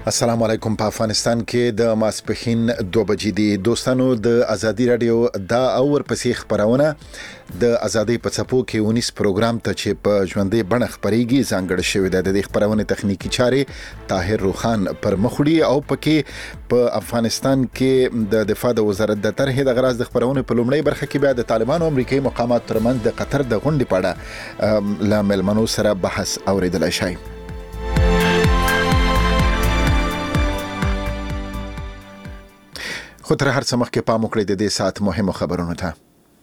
السلام علیکم. په افغانستان کې د ماسپښین 2 بجې دي. دوستانو د ازادي رادیو دا اور پسې خبرونه د ازادي په څپو کې 19 پروګرام ته چې په ژوندې بڼه خبريږي ځانګړی شوی دی. د خبرونه تخنیکی چارې طاهر روخان پر مخړي او پکې په افغانستان کې د دفاع د وزارت د طرحې د غراض د خبرونه په لومړی برخه کې بیا د طالبانو امریکایي مقامات ترمنځ د قطر د غونډې په اړه له ملمنو سره بحث اوریدل شي. خو تر هر څه مخکې پام وکړئ د دې ساعت مهمو خبرونو ته.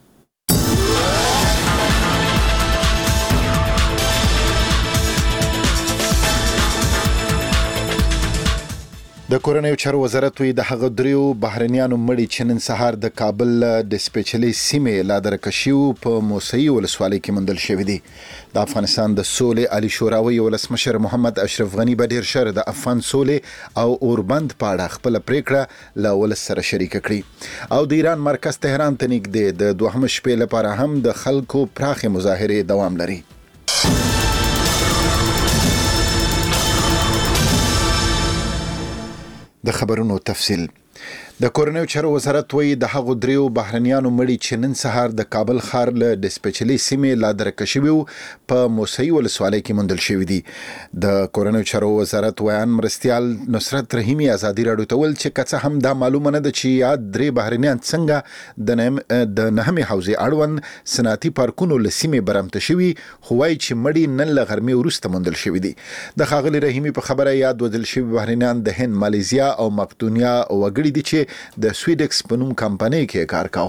د کورنیو چارو وزارت وی د هغه دریو بهرنیانو مړي چې نن سهار د کابل د سپیشلي سیمې لادرکشیو په موسعي ولسوالۍ کې مندل شوې دي. د افغانستان د سولې علي شوراوي ولسمشر محمد اشرف غنی به ډیر شر د افغان سولې او اوربند په اړه خپل پریکړه له ولس سره شریک کړي او د ایران مرکز تهران ته نږدې د دوهم شپې لپاره هم د خلکو پراخه مظاهره دوام لري. د خبرونو تفصیل. د کورنیو چارو وزارت وی د هغو دریو بهرنیانو مړي چې نن سهار د کابل ښار له د سپیشلي سیمې لادرکشیو په موسعي ولسوالۍ کې مندل شوې دي. د کورنیو چارو وزارت ویان مرستيال نصرت رحیمی ازادي راډیو ته ول چې کڅه هم دا معلومه نه ده چې یاد درې بهرنیان څنګه د نهمه حوزې اړوند صنعتي پارکونو له سیمې برمته شوي خو وايي چې مړي نن له غرمې وروسته مندل شوي دي. د خاغلی رحیمی په خبره یاد ودل شوي بهرنیان د هند، مالیزیا او مقدونیا وګړي دي چې د سویډکس په نوم کمپنۍ کې کار کاوه.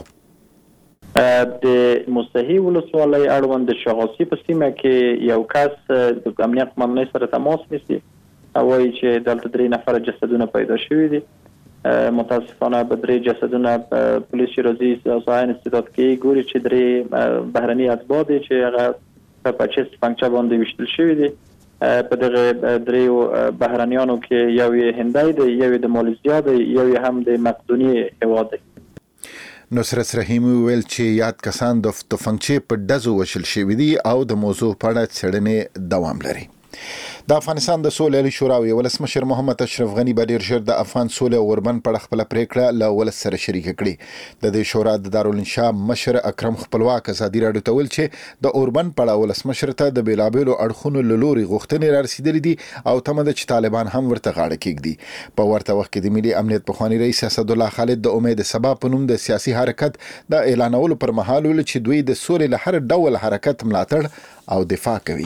د مستحی ولسوالۍ اړوند د شغاسي په سیمه کې یو کس د امنیت قومي سره تماس نیسي او وایي چې دلته 3 نفر جسدونه پیدا شوي دي. متاسفانه به 3 جسدونه پولیس راځي ځاین استعداد کې ګوري چې 3 بهرني اتباع دي چې هغه په چست پنځه باندې وشتل شوي دي. په دغه دریو بهرنیانو کې یو یې هندای دی، یو د مالیزیا دی، یو هم د مقدونیې هیواد دی. نصرت رحیمی ویل چې یاد کسان د توفنګچې په ډزو وشل شوي دي او د موضوع په اړه څېړنې دوام لري. د افغانستان د سولې علي شوراوي ولسمشر محمد اشرف غنی به ډیر ژر د افغان سولې او اوربند په اړه خپل پریکړه له ولس سره شریک کړي. د دې شورا د دارالانشا مشر اکرم خپلواک ازادي راډیو ته ویل چې د اوربند په اړه ولسمشر ته د بیلابېلو اړخونو له لوري غوښتنې را رسیدلې دي او تمه ده چې طالبان هم ورته غاړه کېږدي. په ورته وخت کې د ملي امنیت پخوانی رئیس اسدالله خالد د امید سبا په نوم د سیاسي حرکت د اعلانولو پر مهال ویل چې دوی د سولې له هر ډول حرکت ملاتړ او دفاع کوي.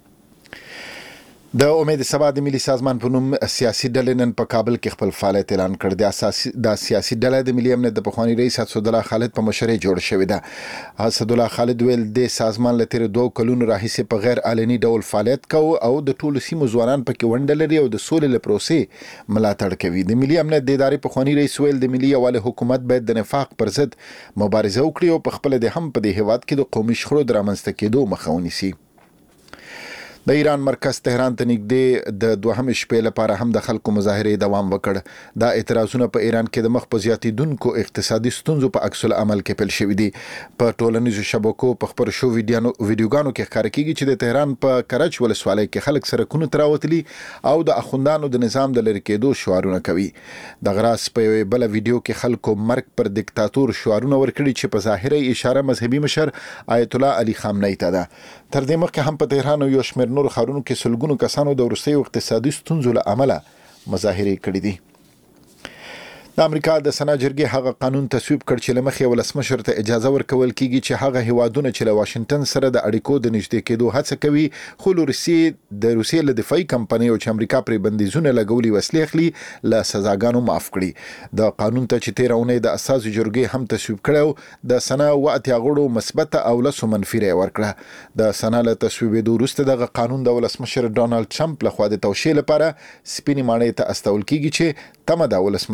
د امید سبا د ملي سازمان په نوم سیاسي ډلې نن په کابل کې خپل فعالیت اعلان کړ. د سیاسي ډله د ملي امنیت د پخوانی رئیس اسدالله خالد په مشرۍ جوړ شوې ده. اسدالله خالد ویل د سازمان له تیر 2 کلونو راهیسې په غیر علني ډول فعالیت کوي او د ټولو سیمو ځوانان پکې ونډه لري او د سولې له پروسې ملاتړ کوي. د ملي امنیت د ادارې پخوانی رئیس ویل د ملي یوالي حکومت باید د نفاق پر ضد مبارزه وکړي او په خپل د هم په دې هیواد کې د قومي شخړو د رامنځته کېدو مخه ونیسي. د ایران مرکز تهران ته نږدې د دوهم شپې لپاره هم د خلکو مظاهره دوام وکړ. دا اعتراضونه په ایران کې د مخ په زیاتیدونکو اقتصادي ستونزو په عکس العمل کې پیل شوې دي. په ټولنیزو شبکو په خبر شو ویډیوګانو کې ښکار کیږي چې د تهران په کرچ ولسوالۍ کې خلک سرکونو تراوتلي او د اخوندانو د نظام د لری کېدو شعارونه کوي. د غراس په بل ویډیو کې خلکو مرګ پر دیکتاتور شعارونه ورکړي چې په ظاهره اشاره مذهبي مشر آیت الله علي خامنه‌ای ته ده. تر دې مخکې هم په تهران یو شمېر نور ښارونو کې سلګونو کسانو د وروستیو اقتصادي ستونزو له امله مظاهرې کړې دي. د امریکا د سنا جرګې هغه قانون تصویب کړ چې لمخې ولسمشر ته اجازه ورکول کیږي چې هغه هیوادونه چې له واشنگټن سره د اړیکو د نږدې کېدو هڅه کوي خو روسیې له دفاعي کمپنۍ او چې امریکا پر بندیزونه لګولي وسلې اخلي له سزاګانو معاف کړي. د قانون ته چې 13 اونۍ د اساسي جرګې هم تصویب کړو د سنا واتیا غړو مثبت او لسو منفي رای ورکړه. د سنا له تصویبېدو وروسته د قانون د ولسمشر ډونالد ټرمپ لخوا د توشیح لپاره سپینې ماڼۍ ته استول کیږي چې تمه د ولسمشر توشیح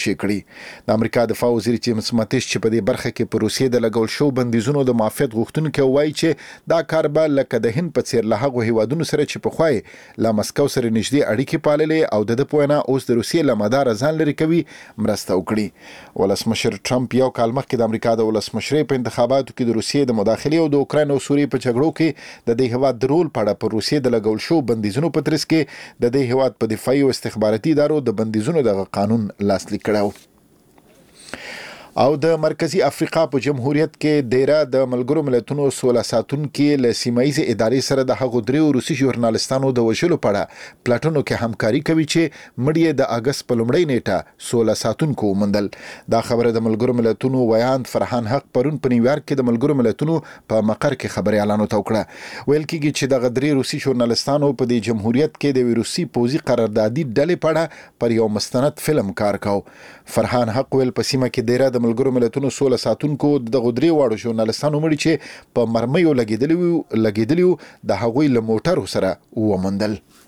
خوشي کړي. د امریکا دفاع وزیر جیمز ماتیس چې په دې برخه کې په روسیې د لګول شو بندیزونو د معافیت غوښتونکو وایي چې دا کار به لکه د هند په څیر له هغو هیوادونو سره چې په خوای له مسکو سره نږدې اړیکې پاللې او د پوینا اوس د روسیې له مدار ځان لري کوي مرسته وکړي. ولسمشر ټرمپ یو کال مخکې د امریکا د ولسمشرۍ په انتخاباتو کې د روسیې د مداخلې او د اوکراین او سوریې په جګړو کې د دې هیواد د رول په اړه پر روسیې د لګول شو بندیزونو په ترڅ کې د دې هیواد په دفاعي او استخباراتي ادارو د بندیزونو د قانون لاسلیک کړو. او د مرکزی افریقا په جمهوریت کې دیره د ملګرو ملتونو سوله ساتونکو له سیمایي ادارې سره د هغو دریو روسي ژورنالستانو د وژلو په اړه پلاټونو کې همکاري کوي چې مړی د اگست په لومړۍ نیټه سوله ساتونکو ومندل. دا خبره د ملګرو ملتونو ویاند فرحان حق پرون په نیویارک کې د ملګرو ملتونو په مقر کې خبري اعلان وکړه. ویل کېږي چې د غدري روسي ژورنالستانو په دې جمهوریت کې د روسي پوزي قراردادي ډلې په اړه پر یو مستند فلم کار کاو. فرحان حق ویل په سیمه کې دیره د ملګرو ملتونو سوله ساتونکو د غدري واړو ژورنالستانو مړي چې په مرمیو لګیدلیو د هغوی له موټرو سره ومندل.